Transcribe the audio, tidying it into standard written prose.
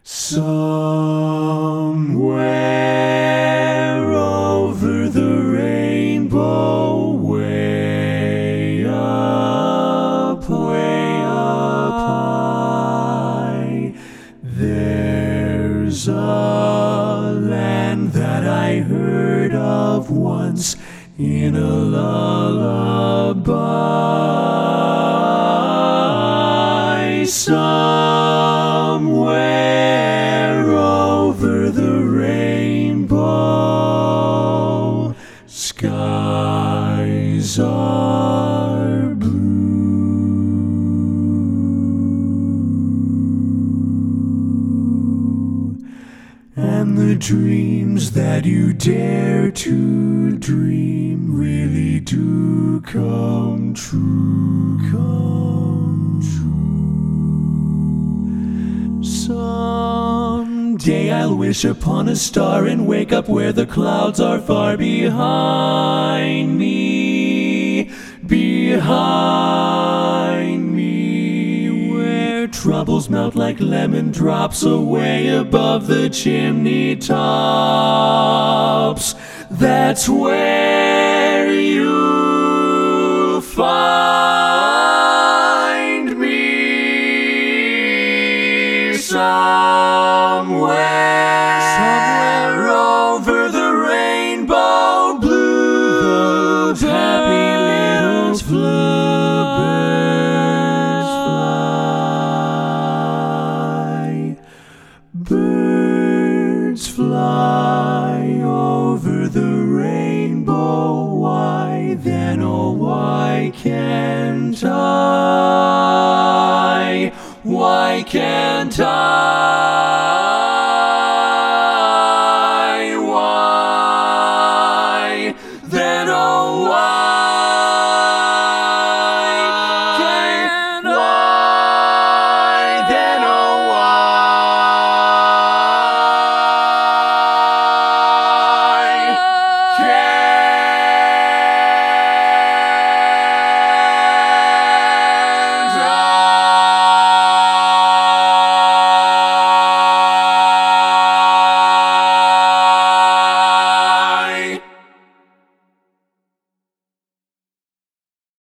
Somewhere over the rainbow, way up high, there's a land that I heard of once in a lullaby. Somewhere over the rainbow, skies are blue, and the dreams that you dare to dream really do come true, Someday I'll wish upon a star and wake up where the clouds are far behind me, where troubles melt like lemon drops away above the chimney tops. That's where you'll find me. Somewhere over the rainbow blue, those happy little bluebirds fly. Birds fly over the rainbow. Why then, oh why can't I? Why can't I?